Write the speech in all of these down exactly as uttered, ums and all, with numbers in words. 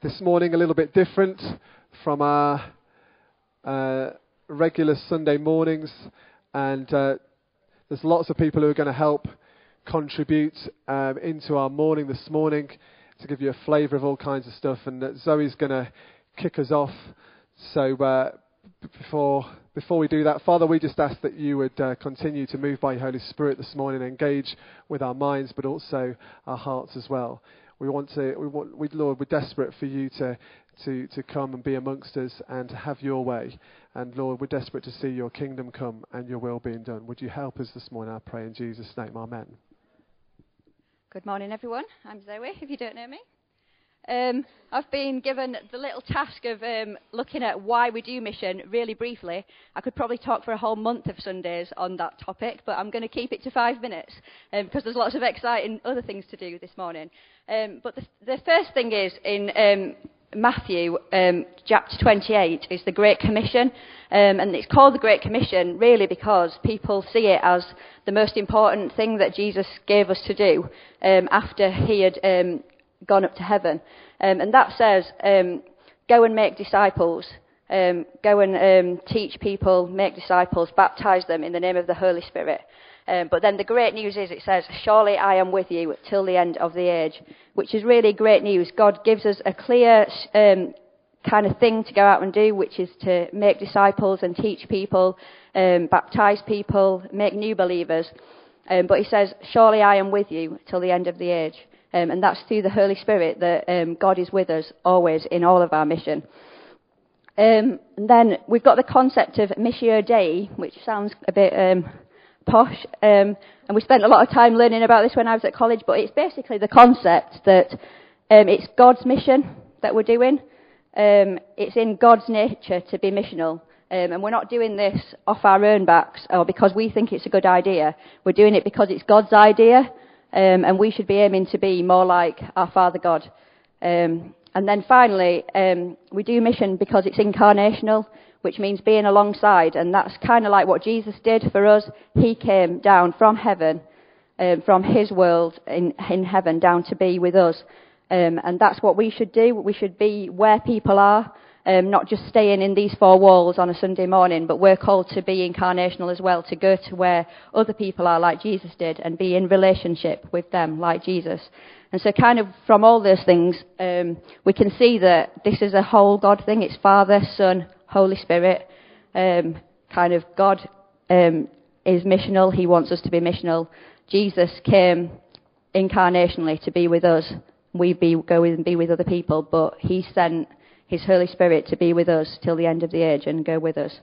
this morning a little bit different from our uh, regular Sunday mornings, and uh, there's lots of people who are going to help contribute um, into our morning this morning to give you a flavour of all kinds of stuff, and uh, Zoe's going to kick us off. So uh, b- before before we do that, Father, we just ask that you would uh, continue to move by your Holy Spirit this morning, engage with our minds, but also our hearts as well. We want to, we want, we, Lord, we're desperate for you to, to, to come and be amongst us and have your way. And Lord, we're desperate to see your kingdom come and your will being done. Would you help us this morning, I pray in Jesus' name, amen. Good morning, everyone. I'm Zoe, if you don't know me. Um, I've been given the little task of um, looking at why we do mission really briefly. I could probably talk for a whole month of Sundays on that topic, but I'm going to keep it to five minutes um, because there's lots of exciting other things to do this morning. Um, but the, the first thing is in um, Matthew um, chapter twenty-eight is the Great Commission, um, and it's called the Great Commission really because people see it as the most important thing that Jesus gave us to do um, after he had um, gone up to heaven. Um, and that says, um, go and make disciples, um, go and um, teach people, make disciples, baptize them in the name of the Holy Spirit. Um, but then the great news is it says, surely I am with you till the end of the age, which is really great news. God gives us a clear um, kind of thing to go out and do, which is to make disciples and teach people, um, baptize people, make new believers. Um, but he says, surely I am with you till the end of the age. Um, and that's through the Holy Spirit that um, God is with us always in all of our mission. Um, and then we've got the concept of Missio Dei, which sounds a bit um, posh. Um, and we spent a lot of time learning about this when I was at college, but it's basically the concept that um, it's God's mission that we're doing. Um, it's in God's nature to be missional. Um, and we're not doing this off our own backs or because we think it's a good idea. We're doing it because it's God's idea. Um, and we should be aiming to be more like our Father God. Um, and then finally, um, we do mission because it's incarnational, which means being alongside. And that's kind of like what Jesus did for us. He came down from heaven, um, from his world in, in heaven, down to be with us. Um, and that's what we should do. We should be where people are. Um, not just staying in these four walls on a Sunday morning, but we're called to be incarnational as well, to go to where other people are like Jesus did and be in relationship with them like Jesus. And so kind of from all those things, um, we can see that this is a whole God thing. It's Father, Son, Holy Spirit. Um, kind of God um, is missional. He wants us to be missional. Jesus came incarnationally to be with us. We be, go and be with other people, but he sent his Holy Spirit to be with us till the end of the age and go with us.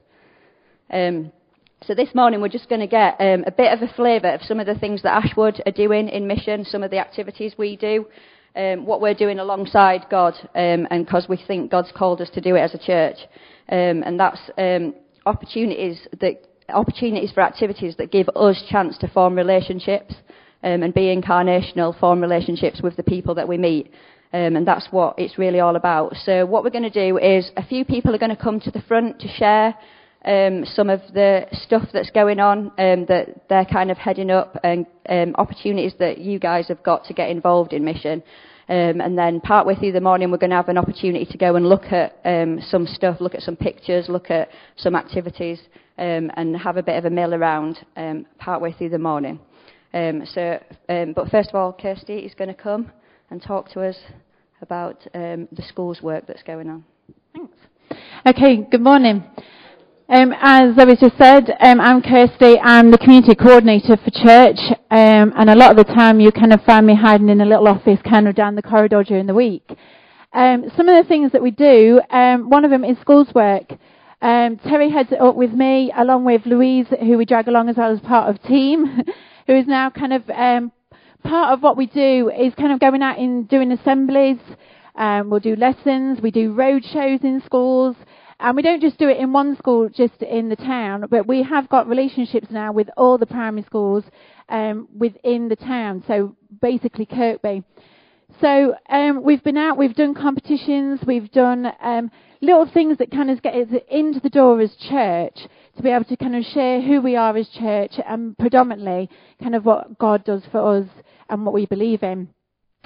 Um, so this morning we're just going to get um, a bit of a flavour of some of the things that Ashwood are doing in mission, some of the activities we do, um, what we're doing alongside God, um, and because we think God's called us to do it as a church. Um, and that's um, opportunities that opportunities for activities that give us chance to form relationships um, and be incarnational, form relationships with the people that we meet. Um, and that's what it's really all about. So what we're going to do is a few people are going to come to the front to share um, some of the stuff that's going on um, that they're kind of heading up and um, opportunities that you guys have got to get involved in mission. Um, and then partway through the morning we're going to have an opportunity to go and look at um, some stuff, look at some pictures, look at some activities um, and have a bit of a mill around um, partway through the morning. Um, so, um, but first of all, Kirsty is going to come and talk to us about um, the school's work that's going on. Thanks. Okay, good morning. Um, as Zoe just said, um, I'm Kirsty. I'm the community coordinator for church, um, and a lot of the time you kind of find me hiding in a little office kind of down the corridor during the week. Um, some of the things that we do, um, one of them is school's work. Um, Terry heads it up with me, along with Louise, who we drag along as well as part of team, who is now kind of um, part of what we do is kind of going out and doing assemblies. Um, we'll do lessons. We do road shows in schools. And we don't just do it in one school, just in the town, but we have got relationships now with all the primary schools um, within the town, so basically Kirkby. So um, we've been out, we've done competitions, we've done um, little things that kind of get us into the door as church, to be able to kind of share who we are as church and predominantly kind of what God does for us and what we believe in.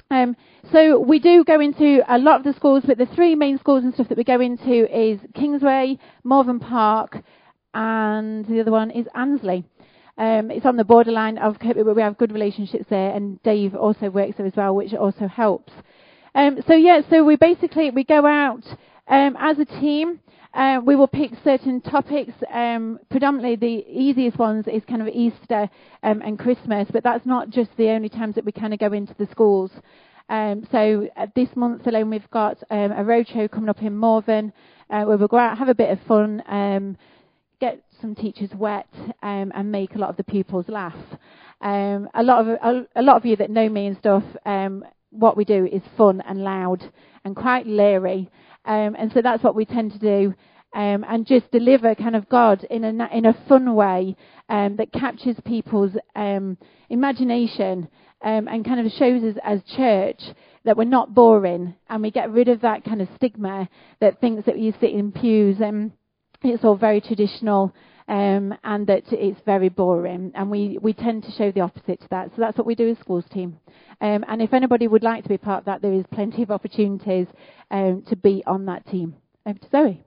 Um, so we do go into a lot of the schools, but the three main schools and stuff that we go into is Kingsway, Malvern Park, and the other one is Annesley. Um, it's on the borderline of Kirkby, but we have good relationships there, and Dave also works there as well, which also helps. Um, so yeah, so we basically, we go out um, as a team. Uh, we will pick certain topics. Um, predominantly the easiest ones is kind of Easter um, and Christmas, but that's not just the only times that we kind of go into the schools. Um, so uh, this month alone we've got um, a roadshow coming up in Morven, uh, where we'll go out, have a bit of fun, um, get some teachers wet, um, and make a lot of the pupils laugh. Um, a lot of a, a lot of you that know me and stuff, um, what we do is fun and loud and quite leery, um, and so that's what we tend to do, um, and just deliver kind of God in a in a fun way um, that captures people's um, imagination, um, and kind of shows us as church that we're not boring, and we get rid of that kind of stigma that thinks that you sit in pews and it's all very traditional, um, and that it's very boring. And we, we tend to show the opposite to that. So that's what we do as schools team. Um, and if anybody would like to be part of that, there is plenty of opportunities um, to be on that team. Over to Zoe.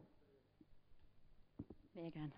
Me again.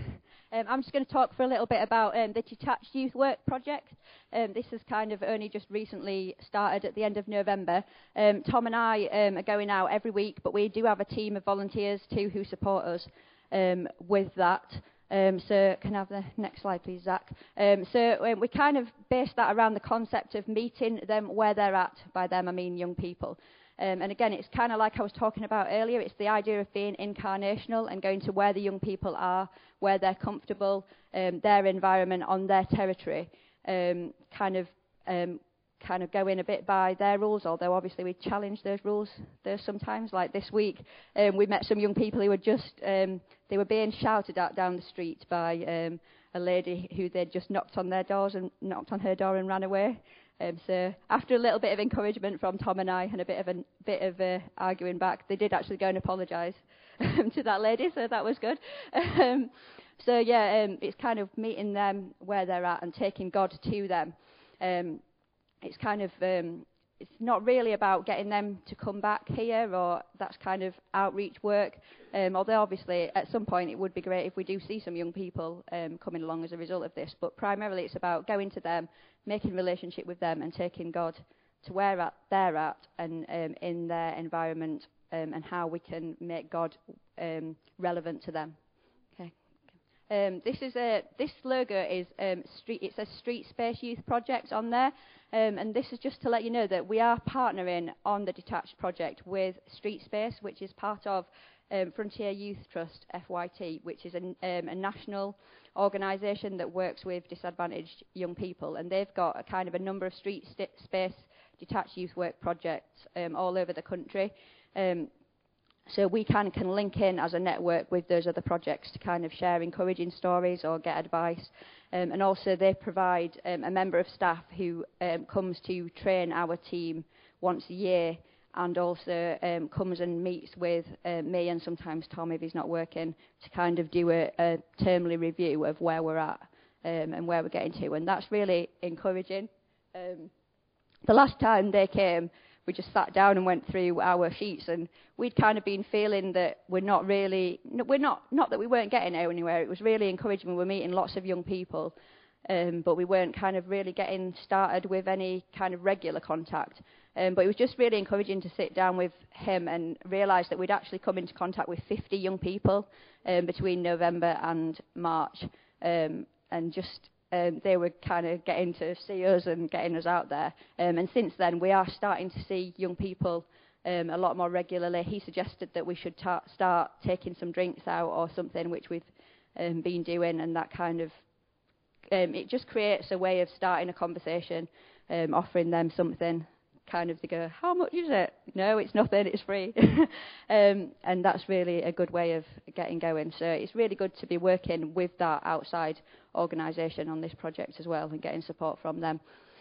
um, I'm just going to talk for a little bit about um, the Detached Youth Work Project. Um, this has kind of only just recently started at the end of November. Um, Tom and I um, are going out every week, but we do have a team of volunteers too who support us um, with that. Um, so can I have the next slide, please, Zach? Um, so um, we kind of base that around the concept of meeting them where they're at. By them, I mean young people. Um, and again, it's kind of like I was talking about earlier. It's the idea of being incarnational and going to where the young people are, where they're comfortable, um, their environment, on their territory. Um, kind of um, kind of go in a bit by their rules, although obviously we challenge those rules there sometimes. Like this week, um, we met some young people who were just, um, they were being shouted at down the street by um, a lady who they'd just knocked on their doors and knocked on her door and ran away. Um, so after a little bit of encouragement from Tom and I and a bit of a bit of uh, arguing back, they did actually go and apologise um, to that lady, so that was good. Um, so yeah, um, it's kind of meeting them where they're at and taking God to them. Um, it's kind of um, it's not really about getting them to come back here, or that's kind of outreach work. Um, although obviously at some point it would be great if we do see some young people um, coming along as a result of this. But primarily it's about going to them, making relationship with them, and taking God to where at, they're at and um, in their environment, um, and how we can make God um, relevant to them. Okay. Um, this is a this logo is um, street. It says Street Space Youth Project on there, um, and this is just to let you know that we are partnering on the Detached project with Street Space, which is part of um, Frontier Youth Trust F Y T, which is a, um, a national organisation that works with disadvantaged young people, and they've got a kind of a number of street st- space detached youth work projects um, all over the country. Um, so we kind of can link in as a network with those other projects to kind of share encouraging stories or get advice. Um, and also they provide um, a member of staff who um, comes to train our team once a year, and also um, comes and meets with uh, me and sometimes Tom if he's not working, to kind of do a, a termly review of where we're at um, and where we're getting to. And that's really encouraging. Um, the last time they came, we just sat down and went through our sheets, and we'd kind of been feeling that we're not really, we're not, not that we weren't getting anywhere. It was really encouraging. We were meeting lots of young people, um, but we weren't kind of really getting started with any kind of regular contact. Um, but it was just really encouraging to sit down with him and realise that we'd actually come into contact with fifty young people um, between November and March, um, and just um, they were kind of getting to see us and getting us out there. Um, and since then, we are starting to see young people um, a lot more regularly. He suggested that we should ta- start taking some drinks out or something, which we've um, been doing, and that kind of um, it just creates a way of starting a conversation, um, offering them something. Kind of, they go, how much is it? No, it's nothing, it's free. um, and that's really a good way of getting going. So it's really good to be working with that outside organisation on this project as well and getting support from them.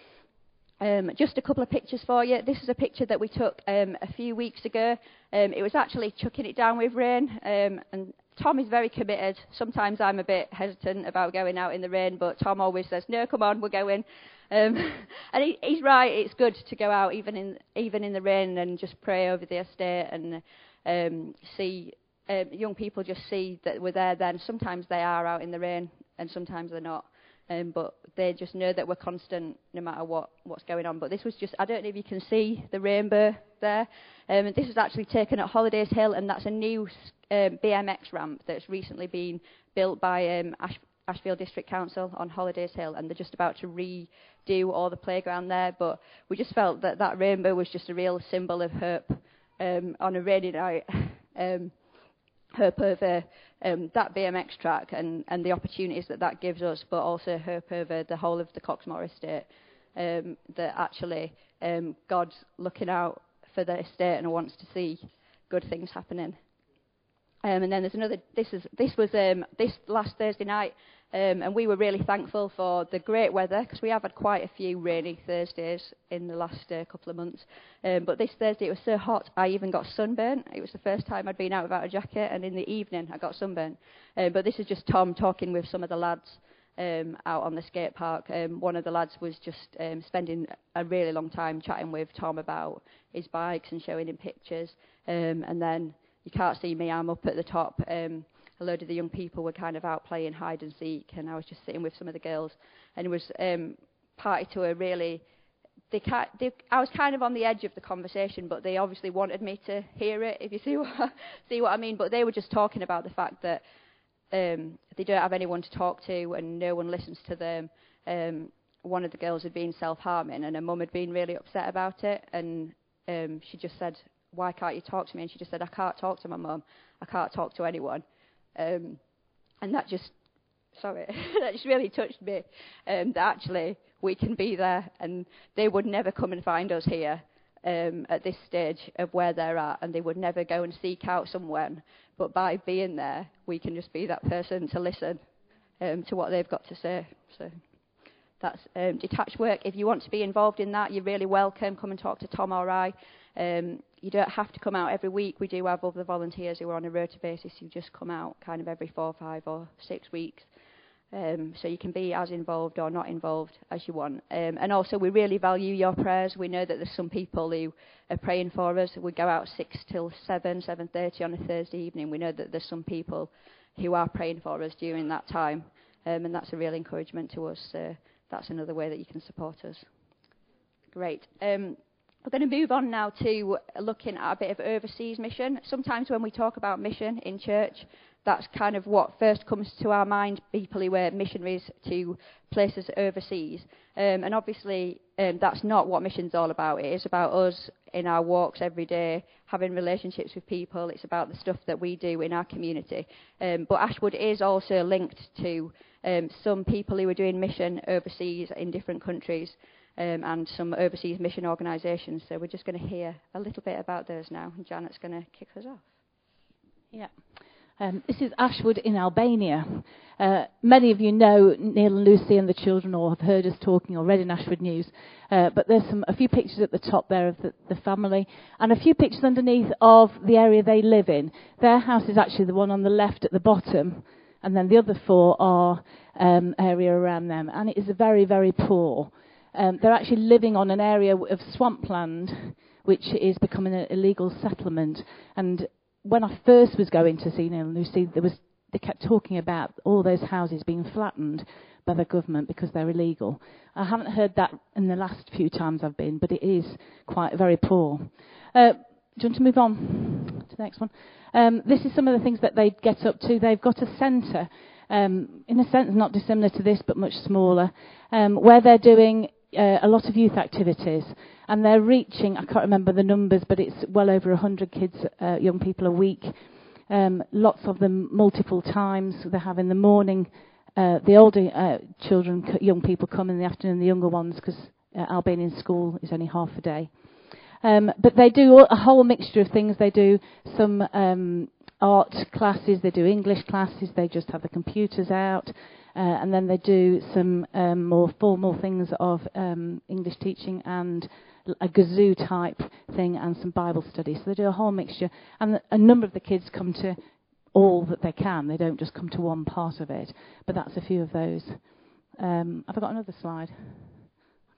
Um, just a couple of pictures for you. This is a picture that we took um, a few weeks ago. Um, it was actually chucking it down with rain, um, and Tom is very committed. Sometimes I'm a bit hesitant about going out in the rain, but Tom always says, no, come on, we're going. Um, and he, he's right. It's good to go out even in even in the rain and just pray over the estate and um, see um, young people just see that we're there. Then sometimes they are out in the rain and sometimes they're not. Um, but they just know that we're constant no matter what, what's going on. But this was just, I don't know if you can see the rainbow there. Um, and this was actually taken at Holidays Hill, and that's a new um, B M X ramp that's recently been built by um, Ash- Ashfield District Council on Holidays Hill, and they're just about to redo all the playground there. But we just felt that that rainbow was just a real symbol of hope um, on a rainy night. Um, hope over um, that B M X track and, and the opportunities that that gives us, but also hope over the whole of the Coxmore estate, um, that actually um, God's looking out for the estate and wants to see good things happening. Um, and then there's another, this is this was um, this last Thursday night, um, and we were really thankful for the great weather, because we have had quite a few rainy Thursdays in the last uh, couple of months. Um, but this Thursday it was so hot, I even got sunburnt. It was the first time I'd been out without a jacket, and in the evening I got sunburnt. Um, but this is just Tom talking with some of the lads um, out on the skate park. Um, one of the lads was just um, spending a really long time chatting with Tom about his bikes and showing him pictures. Um, and then you can't see me, I'm up at the top. Um, a load of the young people were kind of out playing hide and seek, and I was just sitting with some of the girls, and it was um, party to a really, they, they, I was kind of on the edge of the conversation, but they obviously wanted me to hear it, if you see what, see what I mean. But they were just talking about the fact that um, they don't have anyone to talk to and no one listens to them. Um, one of the girls had been self-harming, and her mum had been really upset about it, and um, she just said, "Why can't you talk to me?" And she just said, "I can't talk to my mum. I can't talk to anyone." Um, and that just, sorry, that just really touched me. Um, that actually we can be there, and they would never come and find us here um, at this stage of where they're at, and they would never go and seek out someone. But by being there, we can just be that person to listen um, to what they've got to say. So that's um, detached work. If you want to be involved in that, you're really welcome. Come and talk to Tom or I. Um, you don't have to come out every week. We do have other volunteers who are on a rota basis who just come out kind of every four, five or six weeks. Um, so you can be as involved or not involved as you want. Um, and also we really value your prayers. We know that there's some people who are praying for us. We go out six till seven, seven thirty on a Thursday evening. We know that there's some people who are praying for us during that time. Um, and that's a real encouragement to us. So that's another way that you can support us. Great. Um, We're going to move on now to looking at a bit of overseas mission. Sometimes when we talk about mission in church, that's kind of what first comes to our mind, people who are missionaries to places overseas. Um, and obviously, um, that's not what mission's all about. It is about us in our walks every day, having relationships with people. It's about the stuff that we do in our community. Um, but Ashwood is also linked to um, some people who are doing mission overseas in different countries. Um, and some overseas mission organisations. So we're just going to hear a little bit about those now. And Janet's going to kick us off. Yeah. Um, this is Ashwood in Albania. Uh, many of you know Neil and Lucy and the children, or have heard us talking or read in Ashwood News. Uh, but there's some a few pictures at the top there of the, the family, and a few pictures underneath of the area they live in. Their house is actually the one on the left at the bottom, and then the other four are um, area around them. And it is very, very poor. Um, they're actually living on an area of swampland, which is becoming an illegal settlement. And when I first was going to see Neil and Lucy, there was they kept talking about all those houses being flattened by the government because they're illegal. I haven't heard that in the last few times I've been, but it is quite very poor. Uh, do you want to move on to the next one? Um, this is some of the things that they get up to. They've got a centre, um, in a sense not dissimilar to this, but much smaller, um, where they're doing Uh, a lot of youth activities, and they're reaching, I can't remember the numbers, but it's well over one hundred kids, uh, young people a week, um, lots of them multiple times. They have in the morning, uh, the older uh, children, young people come in the afternoon, the younger ones, because uh, Albanian school is only half a day. Um, but they do a whole mixture of things. They do some um, art classes, they do English classes, they just have the computers out. Uh, and then they do some um, more formal things of um, English teaching and a gazoo type thing and some Bible study. So they do a whole mixture. And a number of the kids come to all that they can. They don't just come to one part of it. But that's a few of those. Um, have I got another slide?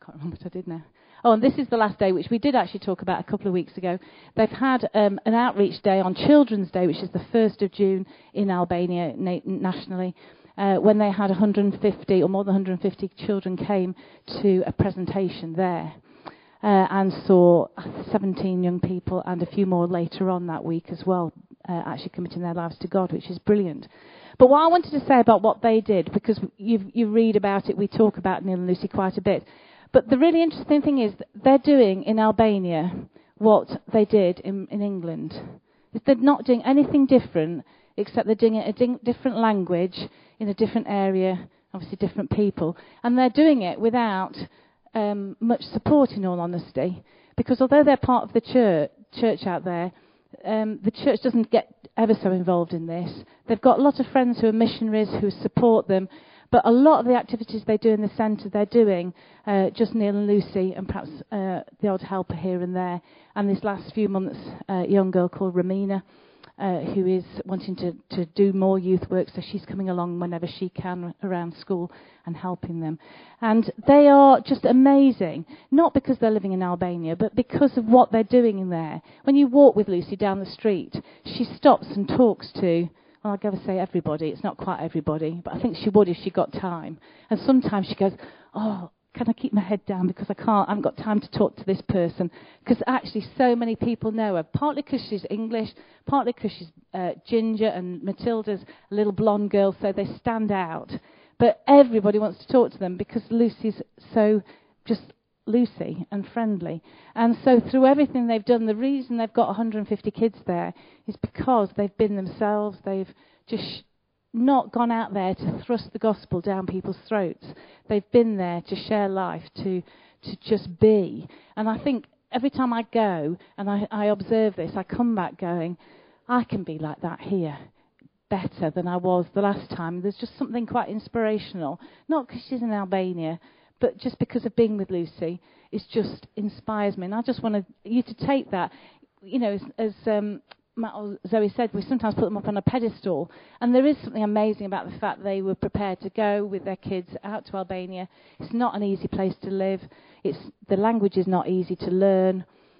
can't remember what I did now. Oh, and this is the last day, which we did actually talk about a couple of weeks ago. They've had um, an outreach day on Children's Day, which is the first of June in Albania na- nationally, uh, when they had one hundred fifty or more than one hundred fifty children came to a presentation there. Uh, and saw seventeen young people and a few more later on that week as well, uh, actually committing their lives to God, which is brilliant. But what I wanted to say about what they did, because you you read about it, we talk about Neil and Lucy quite a bit, but the really interesting thing is that they're doing in Albania what they did in, in England. They're not doing anything different, except they're doing it in a di- different language, in a different area, obviously different people, and they're doing it without Um, much support, in all honesty, because although they're part of the church, church out there, um, the church doesn't get ever so involved in this. They've got a lot of friends who are missionaries who support them, but a lot of the activities they do in the centre, they're doing uh, just Neil and Lucy, and perhaps uh, the odd helper here and there. And this last few months, uh, a young girl called Ramina, Uh, who is wanting to, to do more youth work, so she's coming along whenever she can around school and helping them. And they are just amazing, not because they're living in Albania, but because of what they're doing in there. When you walk with Lucy down the street, she stops and talks to, well, I'll go say everybody. It's not quite everybody, but I think she would if she got time. And sometimes she goes, oh, can I keep my head down because I can't, I haven't got time to talk to this person. Because actually so many people know her, partly because she's English, partly because she's uh, ginger, and Matilda's a little blonde girl, so they stand out. But everybody wants to talk to them because Lucy's so just Lucy and friendly. And so through everything they've done, the reason they've got one hundred fifty kids there is because they've been themselves. They've just sh- not gone out there to thrust the gospel down people's throats. They've been there to share life, to to just be. And I think every time I go and I, I observe this, I come back going, I can be like that here, better than I was the last time. There's just something quite inspirational, not because she's in Albania, but just because of being with Lucy. It just inspires me. And I just want to, you to take that, you know, as, as um, Matt or Zoe said, we sometimes put them up on a pedestal, and there is something amazing about the fact they were prepared to go with their kids out to Albania. It's not an easy place to live. It's the language is not easy to learn.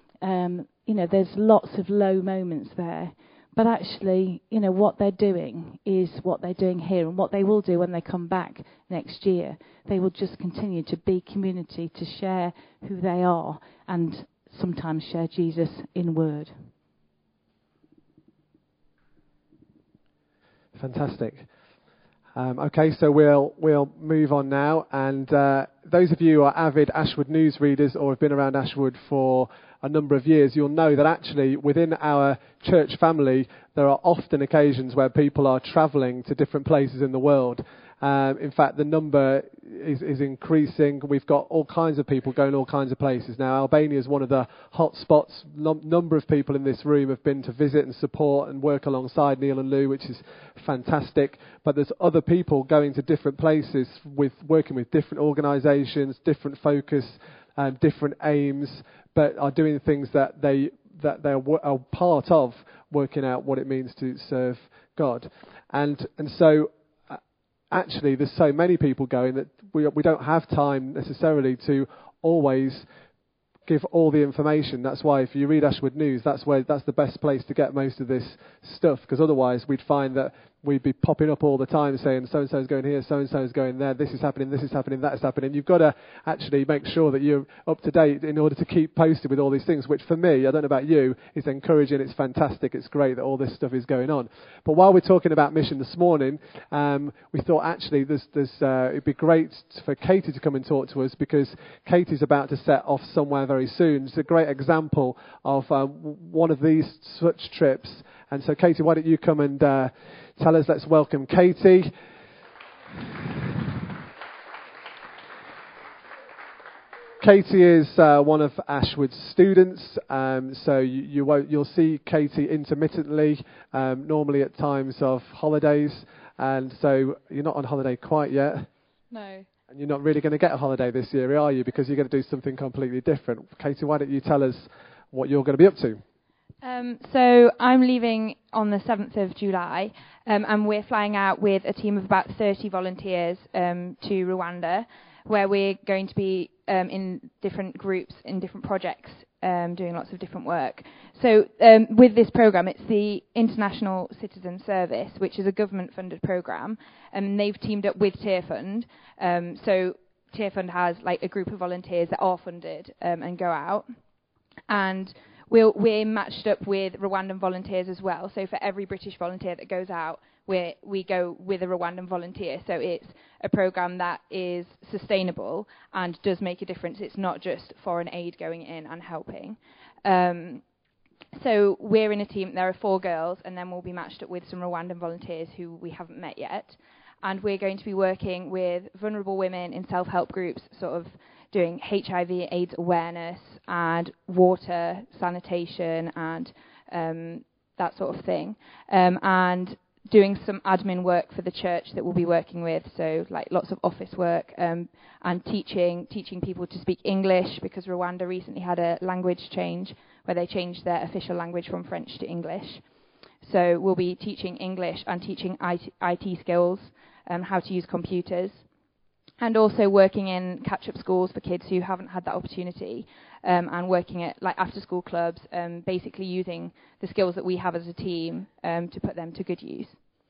Um, you know, there's lots of low moments there, but actually, you know, what they're doing is what they're doing here, and what they will do when they come back next year. They will just continue to be community, to share who they are, and sometimes share Jesus in word. Fantastic. Um, okay, so we'll we'll move on now. And uh, those of you who are avid Ashwood News readers or have been around Ashwood for a number of years, you'll know that actually within our church family, there are often occasions where people are travelling to different places in the world. Um, in fact, the number is, is increasing. We've got all kinds of people going all kinds of places. Now, Albania is one of the hot spots. Num- number of people in this room have been to visit and support and work alongside Neil and Lou, which is fantastic. But there's other people going to different places, with working with different organisations, different focus, um, different aims, but are doing things that they that they're w- are part of, working out what it means to serve God. And and so. Actually, there's so many people going that we we don't have time necessarily to always give all the information. That's why if you read Ashwood News, that's where that's the best place to get most of this stuff, because otherwise we'd find that we'd be popping up all the time saying so-and-so is going here, so-and-so is going there, this is happening, this is happening, that is happening. You've got to actually make sure that you're up to date in order to keep posted with all these things, which for me, I don't know about you, is encouraging, it's fantastic, it's great that all this stuff is going on. But while we're talking about mission this morning, um, we thought actually there's, there's, uh, it'd be great for Katie to come and talk to us, because Katie's about to set off somewhere very soon. It's a great example of uh, one of these such trips. And so, Katie, why don't you come and uh, tell us? Let's welcome Katie. Katie is uh, one of Ashwood's students, um, so you, you won't, you'll see Katie intermittently, um, normally at times of holidays, and so you're not on holiday quite yet. No. And you're not really going to get a holiday this year, are you? Because you're going to do something completely different. Katie, why don't you tell us what you're going to be up to? Um, so I'm leaving on the seventh of July, um, and we're flying out with a team of about thirty volunteers um, to Rwanda, where we're going to be um, in different groups, in different projects, um, doing lots of different work. So um, with this programme, it's the International Citizen Service, which is a government-funded programme, and they've teamed up with Tearfund. Um, so Tearfund has like a group of volunteers that are funded um, and go out, and we'll, we're matched up with Rwandan volunteers as well. So for every British volunteer that goes out, we we go with a Rwandan volunteer. So it's a programme that is sustainable and does make a difference. It's not just foreign aid going in and helping. Um, so we're in a team. There are four girls, and then we'll be matched up with some Rwandan volunteers who we haven't met yet. And we're going to be working with vulnerable women in self-help groups, sort of doing H I V AIDS awareness and water sanitation and um, that sort of thing. Um, and doing some admin work for the church that we'll be working with, so like lots of office work, um, and teaching teaching people to speak English, because Rwanda recently had a language change where they changed their official language from French to English. So we'll be teaching English and teaching I T, I T skills, um, how to use computers, and also working in catch-up schools for kids who haven't had that opportunity, um, and working at like after-school clubs, um, basically using the skills that we have as a team um, to put them to good use.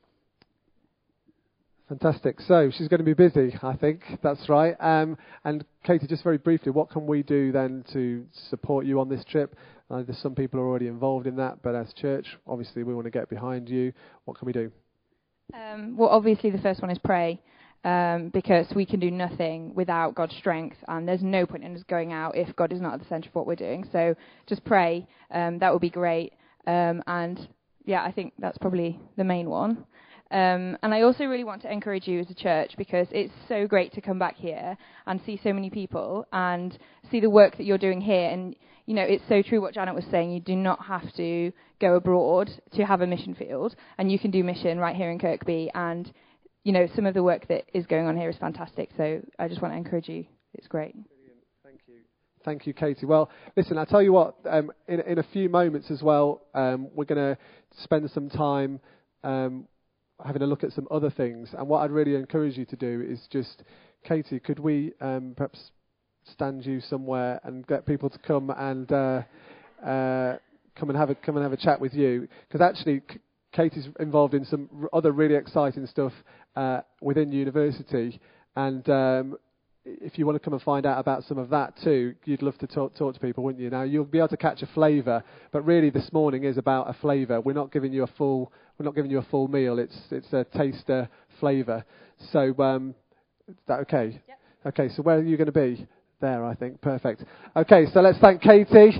Fantastic. So she's going to be busy, I think. That's right. Um, and Katie, just very briefly, what can we do then to support you on this trip? Uh, there's some people are already involved in that, but as church, obviously we want to get behind you. What can we do? Um, well, obviously the first one is pray. Um, because we can do nothing without God's strength, and there's no point in us going out if God is not at the centre of what we're doing. So just pray. Um, that would be great. Um, and yeah, I think that's probably the main one. Um, and I also really want to encourage you as a church, because it's so great to come back here and see so many people and see the work that you're doing here. And, you know, it's so true what Janet was saying. You do not have to go abroad to have a mission field, and you can do mission right here in Kirkby. And you know, some of the work that is going on here is fantastic. So I just want to encourage you. It's great. Brilliant. Thank you. Thank you, Katie. Well, listen, I'll tell you what, um, in, in a few moments as well, um, we're going to spend some time um, having a look at some other things. And what I'd really encourage you to do is just, Katie, could we um, perhaps stand you somewhere and get people to come and uh, uh, come and have a come and have a chat with you? Because actually, c- Katie's involved in some r- other really exciting stuff uh, within university, and um, if you want to come and find out about some of that too, you'd love to talk, talk to people, wouldn't you? Now, you'll be able to catch a flavour, but really this morning is about a flavour. We're not giving you a full, we're not giving you a full meal. It's it's a taster flavour. So, um, is that okay? Yep. Okay. So where are you going to be? There, I think. Perfect. Okay. So let's thank Katie.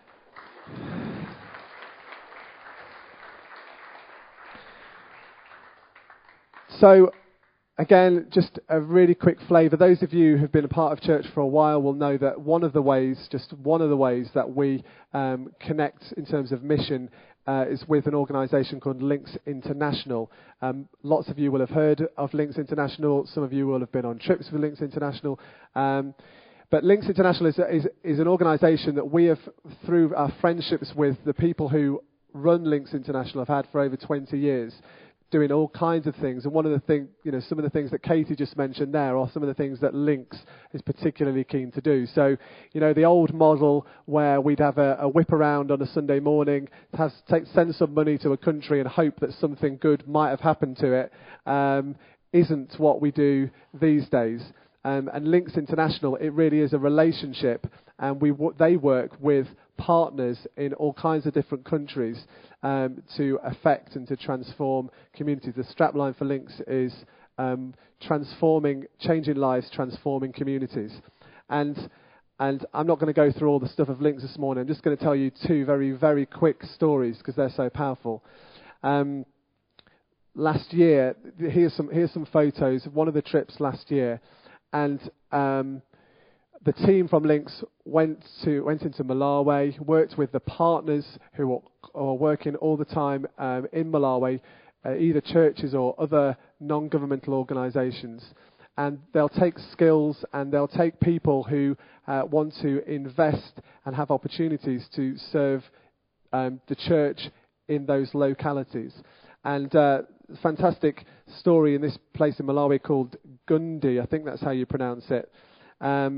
So, again, just a really quick flavour. Those of you who've been a part of church for a while will know that one of the ways, just one of the ways that we um, connect in terms of mission uh, is with an organisation called Links International. Um, lots of you will have heard of Links International. Some of you will have been on trips with Links International. Um, but Links International is, is, is an organisation that we have, through our friendships with the people who run Links International, have had for over twenty years. Doing all kinds of things, and one of the things, you know, some of the things that Katie just mentioned there are some of the things that Links is particularly keen to do. So, you know, the old model where we'd have a, a whip around on a Sunday morning, has, take, send some money to a country and hope that something good might have happened to it, um, isn't what we do these days. Um, and Links International, it really is a relationship, and we w- they work with partners in all kinds of different countries um, to affect and to transform communities. The strapline for Links is um, transforming, changing lives, transforming communities. And and I'm not going to go through all the stuff of Links this morning. I'm just going to tell you two very, very quick stories because they're so powerful. Um, last year, here's some here's some photos of one of the trips last year, and um, the team from Links went to went into Malawi, worked with the partners who are, are working all the time um, in Malawi, uh, either churches or other non-governmental organisations. And they'll take skills and they'll take people who uh, want to invest and have opportunities to serve um, the church in those localities. And uh, fantastic story in this place in Malawi called Gundi, I think that's how you pronounce it. Um,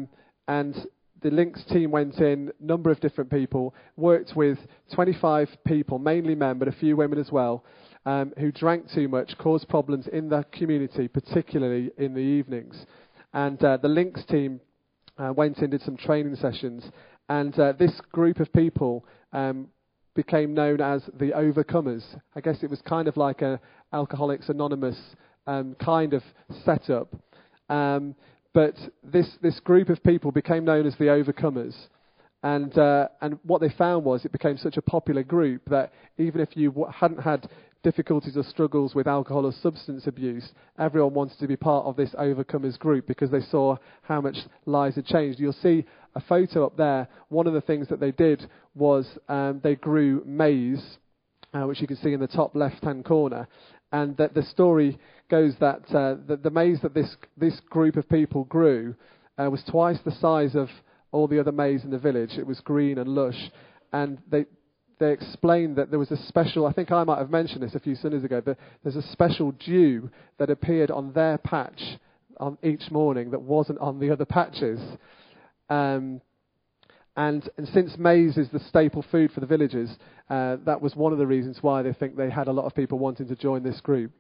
and the Links team went in, number of different people, worked with twenty-five people, mainly men, but a few women as well, um, who drank too much, caused problems in the community, particularly in the evenings. And uh, the Links team uh, went in, did some training sessions, and uh, this group of people um, became known as the Overcomers. I guess it was kind of like a Alcoholics Anonymous um, kind of setup. Um, But this, this group of people became known as the Overcomers. And uh, and what they found was it became such a popular group that even if you w- hadn't had difficulties or struggles with alcohol or substance abuse, everyone wanted to be part of this Overcomers group because they saw how much lives had changed. You'll see a photo up there. One of the things that they did was um, they grew maize, uh, which you can see in the top left-hand corner. And that the story goes that uh, the, the maize that this this group of people grew uh, was twice the size of all the other maize in the village. It was green and lush, and they they explained that there was a special. I think I might have mentioned this a few Sundays ago. That there's a special dew that appeared on their patch on each morning that wasn't on the other patches. Um, And, and since maize is the staple food for the villagers, uh, that was one of the reasons why they think they had a lot of people wanting to join this group.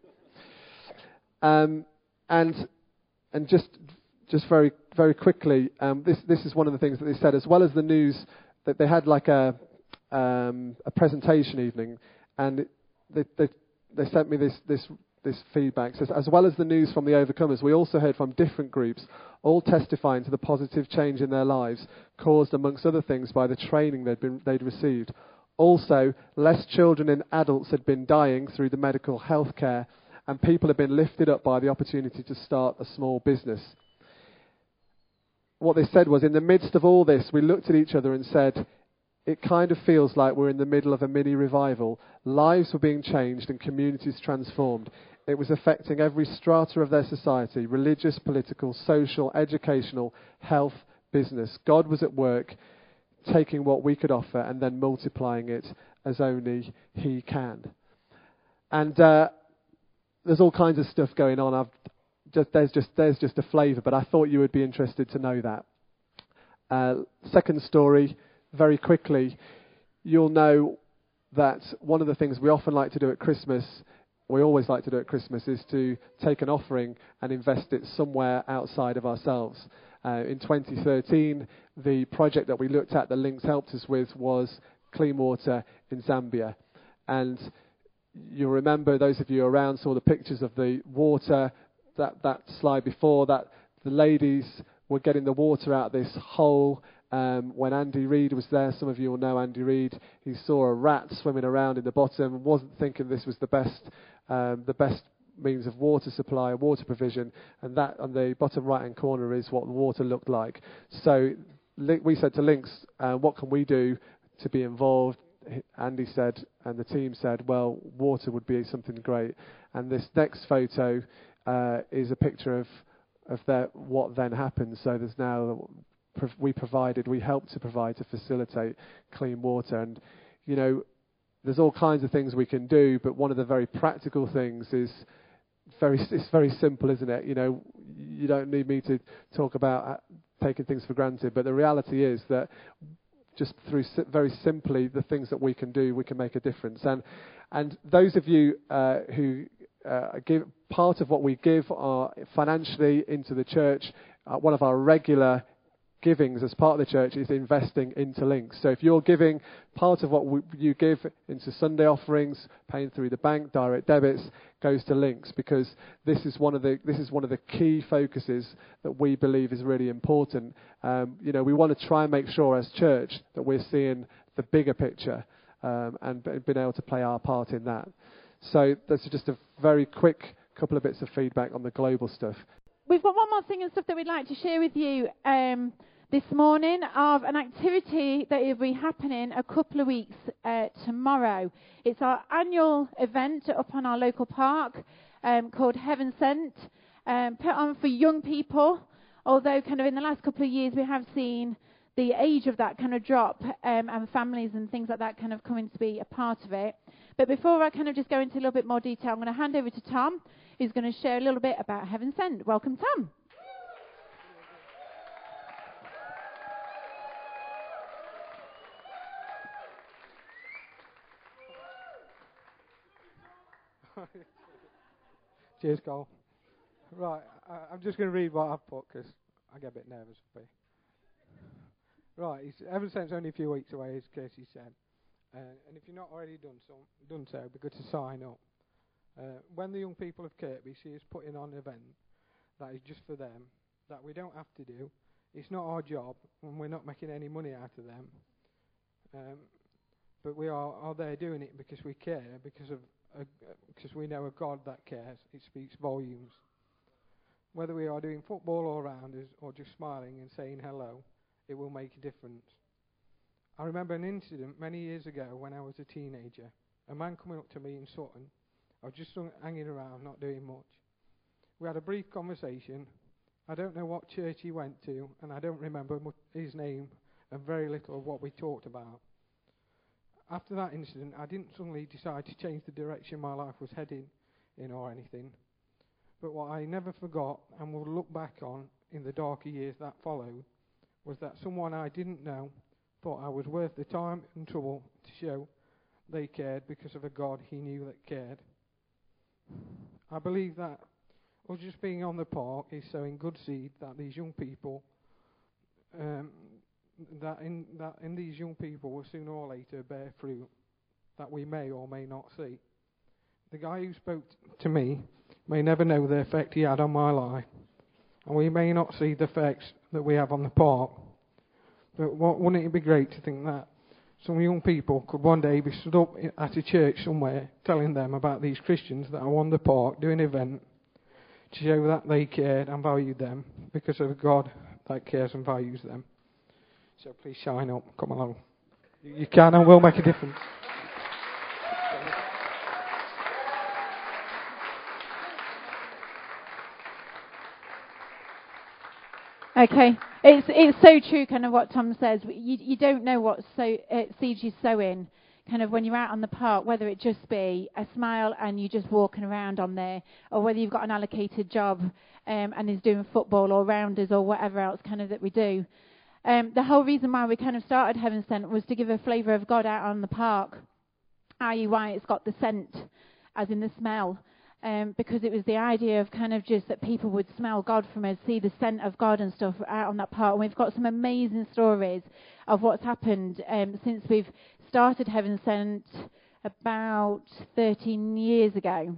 Um, and and just just very very quickly, um, this this is one of the things that they said, as well as the news, that they had like a um, a presentation evening, and they they they sent me this this. This feedback says, as well as the news from the Overcomers, we also heard from different groups, all testifying to the positive change in their lives, caused, amongst other things, by the training they'd been they'd received. Also, less children and adults had been dying through the medical health care, and people had been lifted up by the opportunity to start a small business. What they said was, in the midst of all this, we looked at each other and said, it kind of feels like we're in the middle of a mini revival. Lives were being changed and communities transformed. It was affecting every strata of their society: religious, political, social, educational, health, business. God was at work, taking what we could offer and then multiplying it as only He can. And uh, there's all kinds of stuff going on. I've just, there's just there's just a flavour, but I thought you would be interested to know that. Uh, second story. Very quickly, you'll know that one of the things we often like to do at Christmas, we always like to do at Christmas, is to take an offering and invest it somewhere outside of ourselves. Uh, in twenty thirteen, the project that we looked at that Links helped us with was clean water in Zambia. And you'll remember, those of you around saw the pictures of the water, that, that slide before, that the ladies were getting the water out of this hole. Um, when Andy Reid was there, some of you will know Andy Reid, he saw a rat swimming around in the bottom and wasn't thinking this was the best um, the best means of water supply, water provision, and that on the bottom right-hand corner is what the water looked like. So li- we said to Links, uh, what can we do to be involved? Andy said, and the team said, well, water would be something great. And this next photo uh, is a picture of, of their, what then happened. So there's now... we provided, we helped to provide to facilitate clean water. And, you know, there's all kinds of things we can do, but one of the very practical things is very, it's very simple, isn't it? You know, you don't need me to talk about taking things for granted, but the reality is that just through si- very simply the things that we can do, we can make a difference. And and those of you uh, who uh, give part of what we give are financially into the church, uh, one of our regular givings as part of the church is investing into Links. So if you're giving, part of what we, you give into Sunday offerings, paying through the bank, direct debits, goes to Links, because this is one of the this is one of the key focuses that we believe is really important. Um, you know, we want to try and make sure as church that we're seeing the bigger picture um, and b- being able to play our part in that. So that's just a very quick couple of bits of feedback on the global stuff. We've got one more thing and stuff that we'd like to share with you um, this morning of an activity that will be happening a couple of weeks uh, tomorrow. It's our annual event up on our local park um, called Heaven Sent, um, put on for young people, although kind of in the last couple of years we have seen the age of that kind of drop um, and families and things like that kind of coming to be a part of it. But before I kind of just go into a little bit more detail, I'm going to hand over to Tom, who's going to share a little bit about Heaven Sent. Welcome, Tom. Cheers, Cole. Right, I, I'm just going to read what I've put because I get a bit nervous. Right, it's, Heaven Sent's only a few weeks away, as Kirsty said. Uh, and if you're not already done so, done so, it'd be good to sign up. Uh, when the young people of Kirkby see us putting on an event that is just for them, that we don't have to do, it's not our job, and we're not making any money out of them. Um, but we are, are there doing it because we care, because of a, because we know a God that cares. It speaks volumes. Whether we are doing football all around us or just smiling and saying hello, it will make a difference. I remember an incident many years ago when I was a teenager. A man coming up to me in Sutton. I was just hanging around, not doing much. We had a brief conversation. I don't know what church he went to, and I don't remember mu- his name and very little of what we talked about. After that incident, I didn't suddenly decide to change the direction my life was heading in or anything. But what I never forgot and will look back on in the darker years that followed was that someone I didn't know thought I was worth the time and trouble to show they cared because of a God he knew that cared. I believe that us just being on the park is sowing good seed that these young people, um, that in that in these young people will sooner or later bear fruit that we may or may not see. The guy who spoke t- to me may never know the effect he had on my life, and we may not see the effects that we have on the park. But what, wouldn't it be great to think that some young people could one day be stood up at a church somewhere telling them about these Christians that are on the park doing an event to show that they cared and valued them because of a God that cares and values them. So please sign up, come along. You, you can and will make a difference. Okay, it's it's so true, kind of what Tom says. You you don't know what so uh, seeds you sow in, kind of when you're out on the park, whether it just be a smile and you just walking around on there, or whether you've got an allocated job um, and is doing football or rounders or whatever else kind of that we do. Um, the whole reason why we kind of started Heaven Sent was to give a flavour of God out on the park, that is why it's got the scent, as in the smell. Um, because it was the idea of kind of just that people would smell God from us, see the scent of God and stuff out on that part. And we've got some amazing stories of what's happened um, since we've started Heaven Sent about thirteen years ago.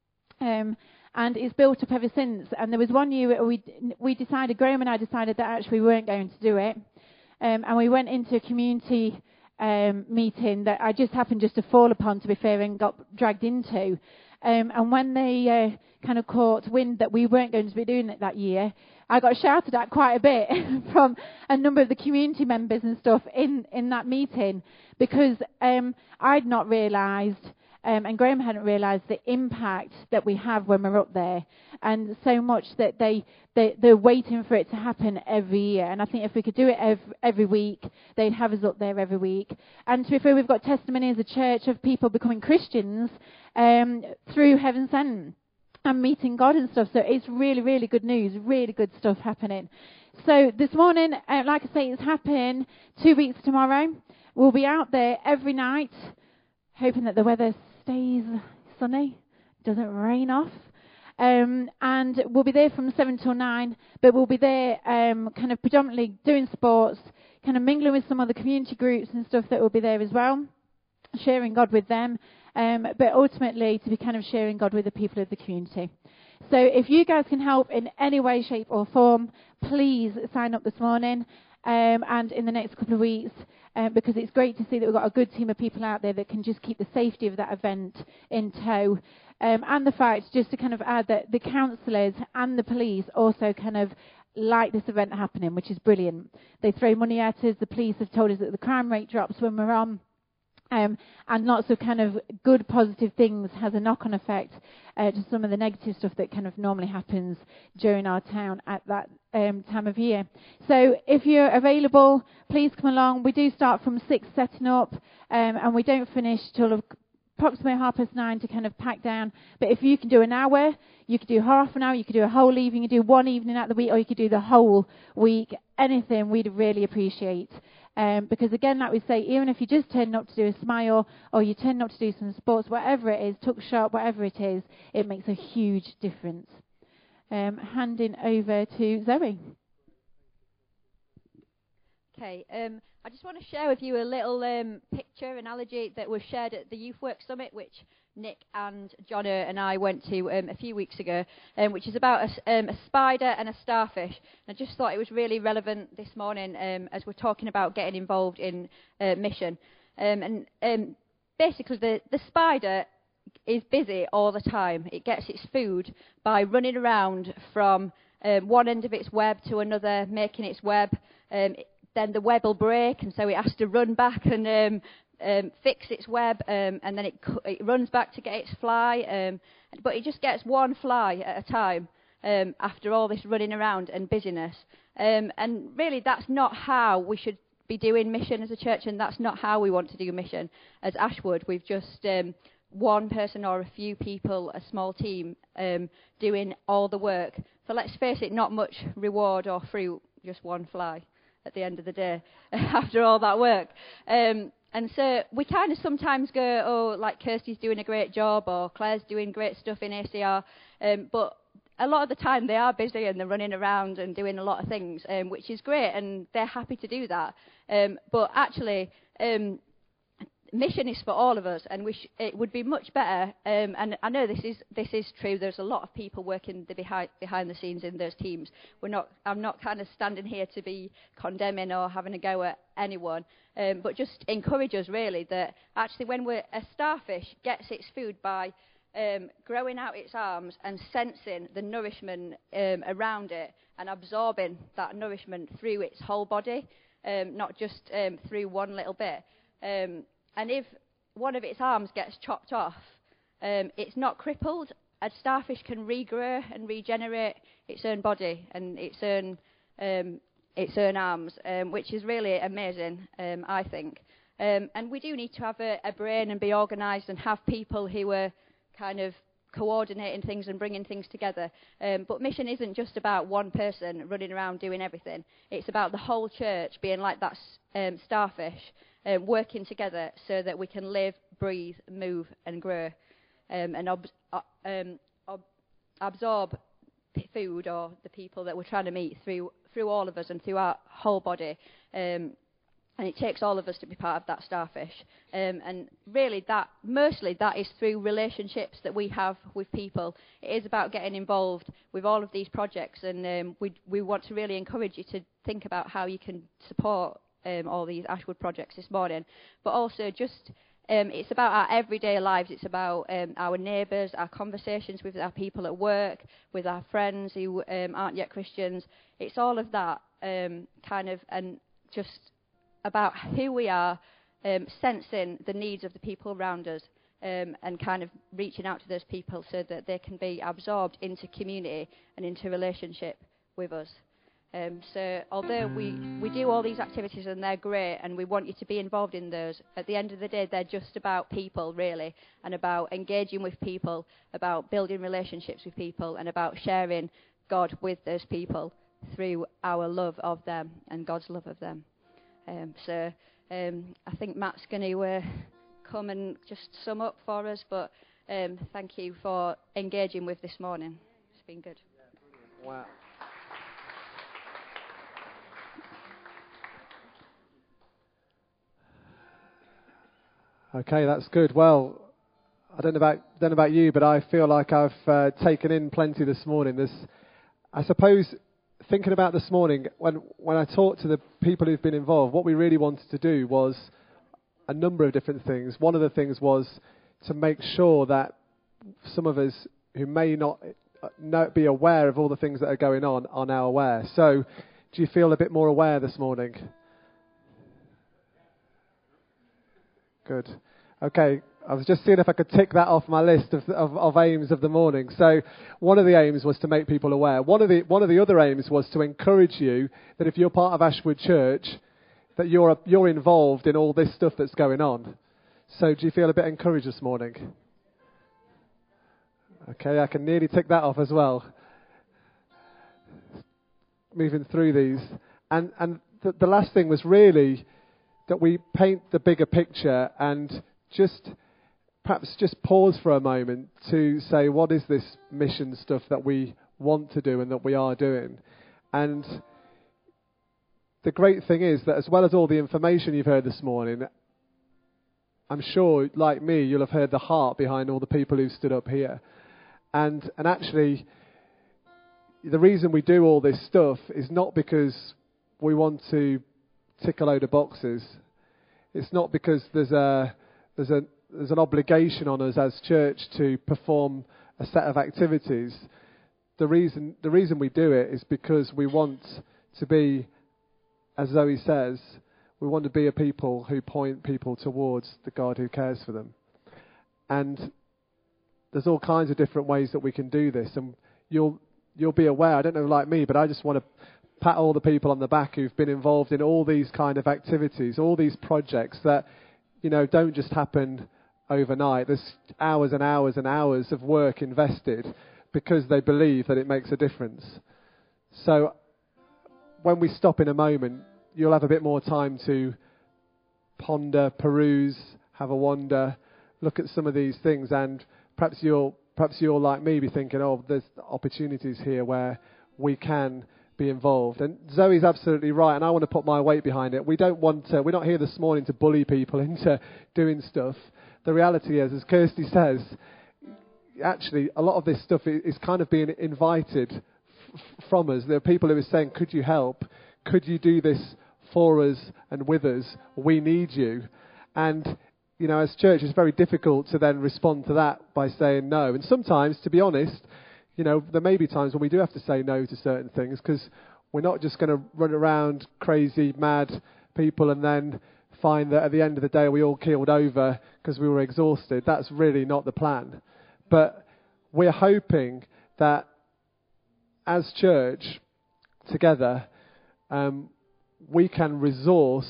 Um, and it's built up ever since. And there was one year we we decided, Graham and I decided that actually we weren't going to do it. Um, and we went into a community um, meeting that I just happened just to fall upon, to be fair, and got dragged into. Um, and when they uh, kind of caught wind that we weren't going to be doing it that year, I got shouted at quite a bit from a number of the community members and stuff in, in that meeting, because um, I'd not realised, um, and Graham hadn't realised, the impact that we have when we're up there, and so much that they, they, they're waiting for it to happen every year. And I think if we could do it every, every week, they'd have us up there every week. And to be fair, we've got testimony as a church of people becoming Christians um, through Heaven Sent and meeting God and stuff. So it's really, really good news, really good stuff happening. So this morning, uh, like I say, it's happening two weeks tomorrow. We'll be out there every night, hoping that the weather stays sunny, doesn't rain off. Um, and we'll be there from seven till nine, but we'll be there um, kind of predominantly doing sports, kind of mingling with some other community groups and stuff that will be there as well, sharing God with them, um, but ultimately to be kind of sharing God with the people of the community. So if you guys can help in any way, shape or form, please sign up this morning um, and in the next couple of weeks, um, because it's great to see that we've got a good team of people out there that can just keep the safety of that event in tow. Um, and the fact, just to kind of add, that the councillors and the police also kind of like this event happening, which is brilliant. They throw money at us. The police have told us that the crime rate drops when we're on. Um, and lots of kind of good, positive things has a knock-on effect uh, to some of the negative stuff that kind of normally happens during our town at that um, time of year. So if you're available, please come along. We do start from six setting up, um, and we don't finish till approximately half past nine to kind of pack down. But if you can do an hour, you could do half an hour, you could do a whole evening, you could do one evening out of the week, or you could do the whole week. Anything we'd really appreciate. Um, because again, like we say, even if you just turn up to do a smile or you turn up to do some sports, whatever it is, tuck shop, whatever it is, it makes a huge difference. Um, handing over to Zoe. Okay, um, I just want to share with you a little um, picture analogy that was shared at the Youth Work Summit, which Nick and Johnna and I went to um, a few weeks ago, um, which is about a, um, a spider and a starfish. And I just thought it was really relevant this morning um, as we're talking about getting involved in uh, mission. Um, and um, basically, the, the spider is busy all the time. It gets its food by running around from um, one end of its web to another, making its web. Um, then the web will break, and so it has to run back and um, um, fix its web, um, and then it, cu- it runs back to get its fly. Um, but it just gets one fly at a time um, after all this running around and busyness. Um, and really, that's not how we should be doing mission as a church, and that's not how we want to do mission as Ashwood. We've just um, one person or a few people, a small team, um, doing all the work. So let's face it, not much reward or fruit, just one fly at the end of the day after all that work. Um, and so we kind of sometimes go, oh, like Kirsty's doing a great job or Claire's doing great stuff in A C R. Um, but a lot of the time they are busy and they're running around and doing a lot of things, um, which is great, and they're happy to do that. Um, but actually, um, mission is for all of us, and we sh- it would be much better. Um, and I know this is this is true. There's a lot of people working the behind behind the scenes in those teams. We're not. I'm not kind of standing here to be condemning or having a go at anyone, um, but just encourage us really that actually when we're a starfish gets its food by um, growing out its arms and sensing the nourishment um, around it and absorbing that nourishment through its whole body, um, not just um, through one little bit. Um, And if one of its arms gets chopped off, um, it's not crippled. A starfish can regrow and regenerate its own body and its own um, its own arms, um, which is really amazing, um, I think. Um, and we do need to have a, a brain and be organised and have people who are kind of coordinating things and bringing things together. Um, but mission isn't just about one person running around doing everything. It's about the whole church being like that um, starfish, Um, working together so that we can live, breathe, move, and grow, um, and ob- uh, um, ob- absorb p- food or the people that we're trying to meet through through all of us and through our whole body. Um, and it takes all of us to be part of that starfish. Um, and really, that mostly that is through relationships that we have with people. It is about getting involved with all of these projects, and um, we we want to really encourage you to think about how you can support Um, all these Ashwood projects this morning, but also just um, it's about our everyday lives. It's about um, our neighbours, our conversations with our people at work, with our friends who um, aren't yet Christians. It's all of that um, kind of, and just about who we are, um, sensing the needs of the people around us, um, and kind of reaching out to those people so that they can be absorbed into community and into relationship with us. Um, so although we, we do all these activities and they're great and we want you to be involved in those, at the end of the day they're just about people really, and about engaging with people, about building relationships with people, and about sharing God with those people through our love of them and God's love of them. Um, so um, I think Matt's going to uh, come and just sum up for us, but um, thank you for engaging with this morning. It's been good. Yeah, wow. Okay, that's good. Well, I don't know about don't know about you, but I feel like I've uh, taken in plenty this morning. This, I suppose, thinking about this morning, when when I talked to the people who've been involved, what we really wanted to do was a number of different things. One of the things was to make sure that some of us who may not know, be aware of all the things that are going on are now aware. So, do you feel a bit more aware this morning? Good. Okay, I was just seeing if I could tick that off my list of, of, of aims of the morning. So one of the aims was to make people aware. One of the one of the other aims was to encourage you that if you're part of Ashwood Church, that you're you're involved in all this stuff that's going on. So do you feel a bit encouraged this morning? Okay, I can nearly tick that off as well. Moving through these. And and the, the last thing was really that we paint the bigger picture and just perhaps just pause for a moment to say, what is this mission stuff that we want to do and that we are doing? And the great thing is that as well as all the information you've heard this morning, I'm sure, like me, you'll have heard the heart behind all the people who stood up here. And and actually, the reason we do all this stuff is not because we want to tick a load of boxes. It's not because there's a there's a there's an obligation on us as church to perform a set of activities. The reason the reason we do it is because we want to be, as Zoe says, we want to be a people who point people towards the God who cares for them. And there's all kinds of different ways that we can do this. And you'll you'll be aware, I don't know like me, but I just want to pat all the people on the back who've been involved in all these kind of activities, all these projects that, you know, don't just happen overnight. There's hours and hours and hours of work invested because they believe that it makes a difference. So when we stop in a moment, you'll have a bit more time to ponder, peruse, have a wander, look at some of these things, and perhaps you'll perhaps you'll like me be thinking, oh, there's opportunities here where we can be involved. And Zoe's absolutely right, and I want to put my weight behind it. We don't want to, we're not here this morning to bully people into doing stuff. The reality is, as Kirsty says, actually a lot of this stuff is kind of being invited f- from us. There are people who are saying, could you help? Could you do this for us and with us? We need you. And, you know, as church, it's very difficult to then respond to that by saying no. And sometimes, to be honest, you know, there may be times when we do have to say no to certain things because we're not just going to run around crazy, mad people and then find that at the end of the day we all keeled over because we were exhausted. That's really not the plan. But we're hoping that as church, together, um, we can resource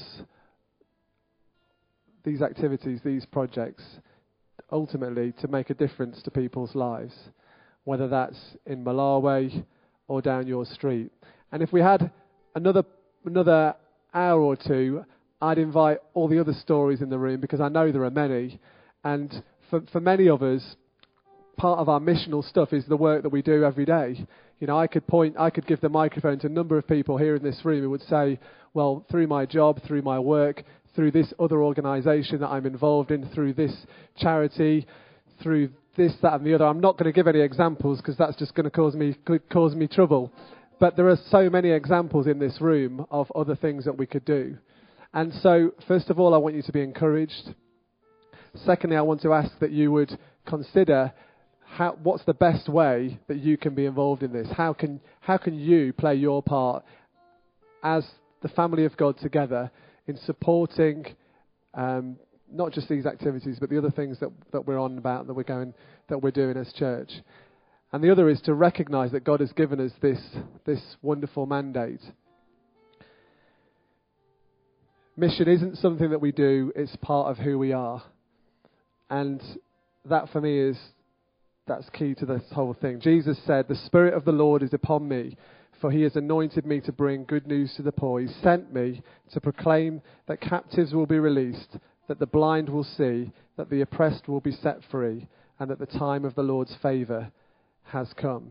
these activities, these projects, ultimately to make a difference to people's lives, whether that's in Malawi or down your street. And if we had another another hour or two, I'd invite all the other stories in the room because I know there are many. And for, for many of us, part of our missional stuff is the work that we do every day. You know, I could point, I could give the microphone to a number of people here in this room who would say, well, through my job, through my work, through this other organisation that I'm involved in, through this charity, through this, that and the other. I'm not going to give any examples because that's just going to cause me cause me trouble. But there are so many examples in this room of other things that we could do. And so, first of all, I want you to be encouraged. Secondly, I want to ask that you would consider how, what's the best way that you can be involved in this? How can how can you play your part as the family of God together in supporting um, not just these activities, but the other things that, that we're on about, that we're going, that we're doing as church. And the other is to recognise that God has given us this this wonderful mandate. Mission isn't something that we do; it's part of who we are, and that for me is that's key to this whole thing. Jesus said, "The Spirit of the Lord is upon me, for he has anointed me to bring good news to the poor. He sent me to proclaim that captives will be released, that the blind will see, that the oppressed will be set free, and that the time of the Lord's favour has come."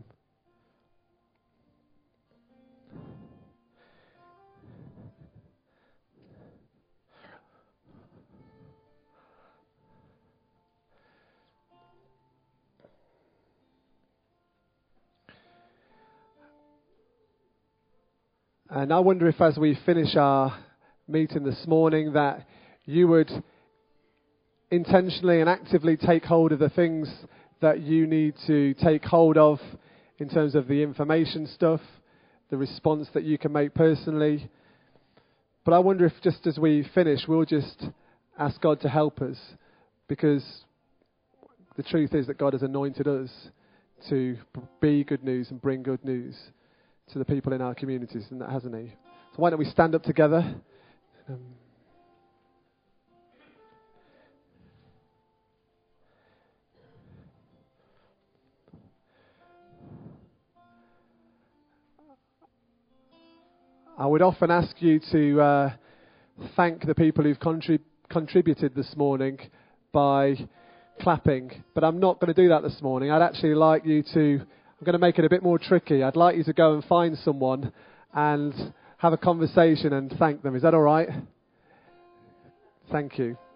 And I wonder if as we finish our meeting this morning that you would intentionally and actively take hold of the things that you need to take hold of in terms of the information stuff, the response that you can make personally. But I wonder if just as we finish, we'll just ask God to help us, because the truth is that God has anointed us to be good news and bring good news to the people in our communities, and that hasn't he? So why don't we stand up together? Um, I would often ask you to uh, thank the people who've contrib- contributed this morning by clapping. But I'm not going to do that this morning. I'd actually like you to, I'm going to make it a bit more tricky. I'd like you to go and find someone and have a conversation and thank them. Is that all right? Thank you.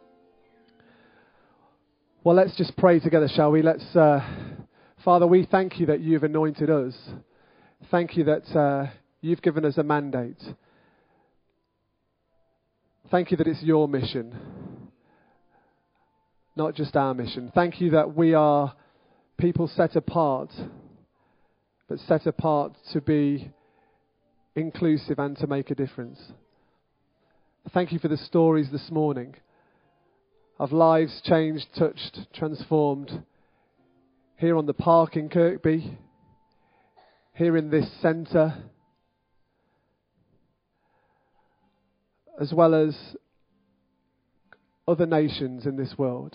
Well, let's just pray together, shall we? Let's, uh, Father, we thank you that you've anointed us. Thank you that uh, you've given us a mandate. Thank you that it's your mission, not just our mission. Thank you that we are people set apart, but set apart to be inclusive and to make a difference. Thank you for the stories this morning of lives changed, touched, transformed here on the park in Kirkby, here in this centre, as well as other nations in this world.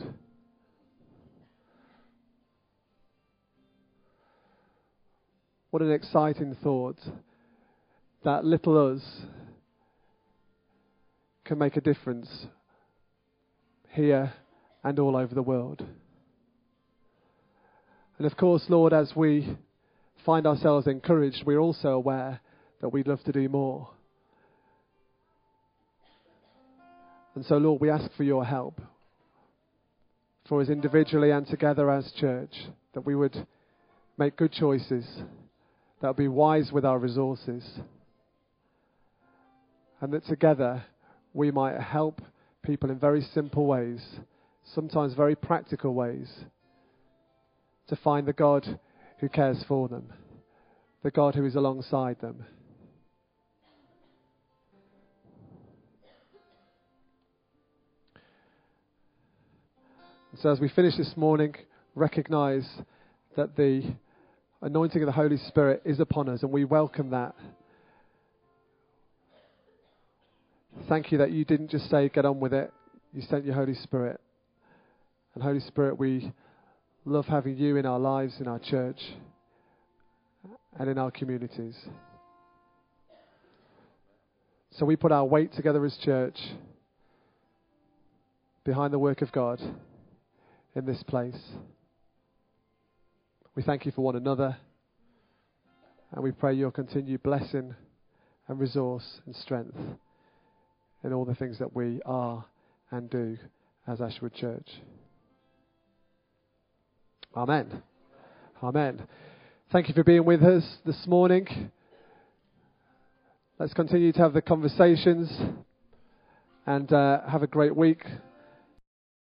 What an exciting thought that little us can make a difference here and all over the world. And of course, Lord, as we find ourselves encouraged, we're also aware that we'd love to do more. And so, Lord, we ask for your help, for us individually and together as church, that we would make good choices, that would be wise with our resources, and that together we might help people in very simple ways, sometimes very practical ways, to find the God who cares for them, the God who is alongside them. And so as we finish this morning, recognize that the anointing of the Holy Spirit is upon us, and we welcome that. Thank you that you didn't just say, get on with it. You sent your Holy Spirit. And Holy Spirit, we love having you in our lives, in our church, and in our communities. So we put our weight together as church behind the work of God in this place. We thank you for one another, and we pray your continued blessing and resource and strength in all the things that we are and do as Ashwood Church. Amen. Amen. Thank you for being with us this morning. Let's continue to have the conversations and uh, have a great week.